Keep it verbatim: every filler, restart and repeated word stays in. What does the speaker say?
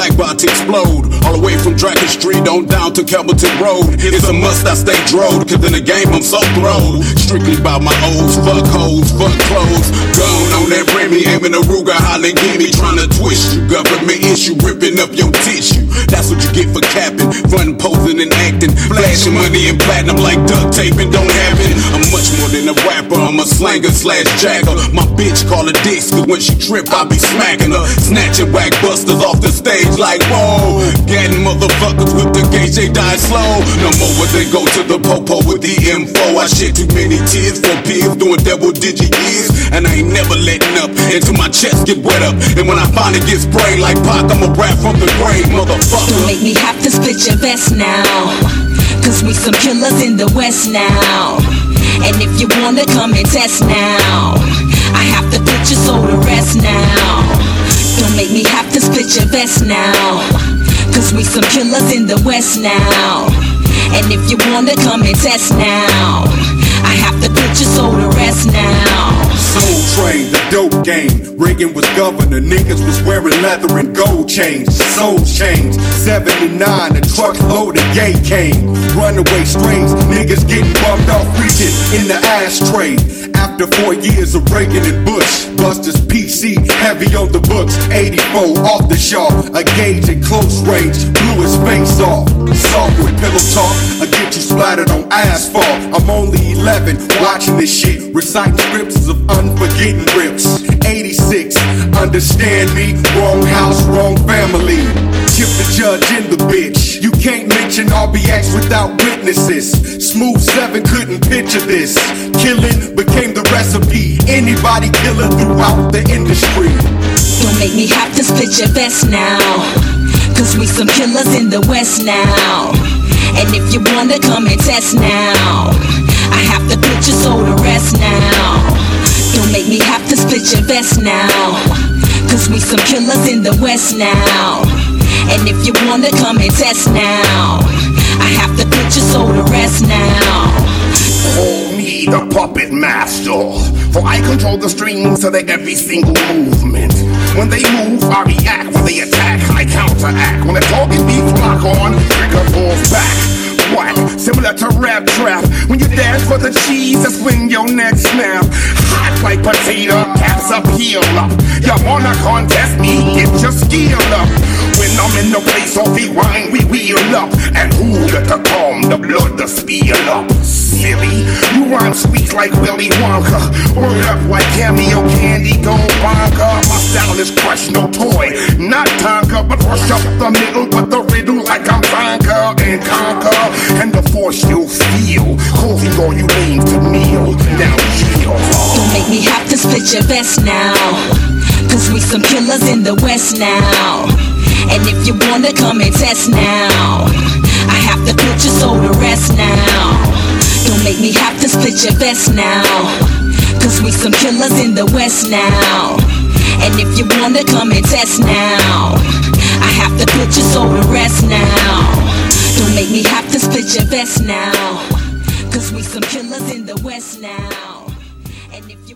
black about to explode. All the way from Dragon Street on down to Campbellton Road. It's a must I stay drilled, cause in the game I'm so throwed. Strictly about my O's, fuck hoes, fuck clothes. Gone on that Remy, aiming a Ruger, hollering gimme, trying to twist you. Government issue, ripping up your tissue. That's what you get for capping, frontin', posing and acting, flashing money and platinum like duct tape and don't have it. I'm much more than a rapper, I'm a slanger slash jagger. My bitch call her dicks, cause when she trip I be smacking her. Snatching whack busters off the stage like whoa. Getting motherfuckers with the gauge, they die slow. No more would they go to the popo with the info. I shed too many tears for pills, doing double digit years, and I ain't never letting up until my chest get wet up. And when I finally get sprayed like Pac, I'ma rap from the grave, motherfucker. Don't make me have to split your vest now, cause we some killers in the West now. And if you wanna come and test now, I have to put your soul to rest now. Don't make me have to split your vest now, cause we some killers in the West now. And if you wanna come and test now, I have to put your soul to rest now. Soul Train, the dope game. Reagan was governor, niggas was wearing leather and gold chains. Soul changed, seventy-nine, a truckload of gay came. Runaway strays, niggas getting bumped off reaching in the ashtray. After four years of Reagan and Bush, Buster's P C heavy on the books. eighty-four off the shelf, a gauge at close range, blew his face off. Soft with pillow talk, I get you splattered on asphalt. I'm only eleven, watching this shit, reciting scripts of unforgetting rips. eighty-six, understand me, wrong house, wrong family. Chip the judge in the bitch. You can't mention R B X without witnesses. Smooth seven couldn't picture this. Killing became the recipe. Anybody killer throughout the industry. Don't make me have to split your vest now, cause we some killers in the West now. And if you wanna come and test now, I have to put your soul to rest now. Don't make me have to split your vest now, cause we some killers in the West now. And if you wanna come and test now, I have to put your soul to rest now. Call me the puppet master, for I control the strings of their every single movement. When they move, I react. When they attack, I counteract. When the target beats lock on, trigger pulls back. Whack, similar to rap trap. When you dance for the cheese, that's when your neck snap. Hot like potato, caps up, heel up. You wanna contest me? Get your skill up. When I'm in the place of the wine, we wheel up. And who let the calm, the blood, the spill up. Silly, you rhyme sweet like Willy Wonka. Word up like cameo candy, go bonka. My style is crushed, no toy, not Tonka, but rush up the middle, but the riddle like I'm Tonka and conquer. And the force you'll feel, causing all you lame to kneel. Now chill. Don't make me have to split your vest now, cause we some killers in the West now. And if you wanna come and test now, I have to put your soul to rest now. Don't make me have to split your vest now, cause we some killers in the West now. And if you wanna come and test now, I have to put your soul to rest now. Don't make me have to split your vest now, cause we some killers in the West now. And if you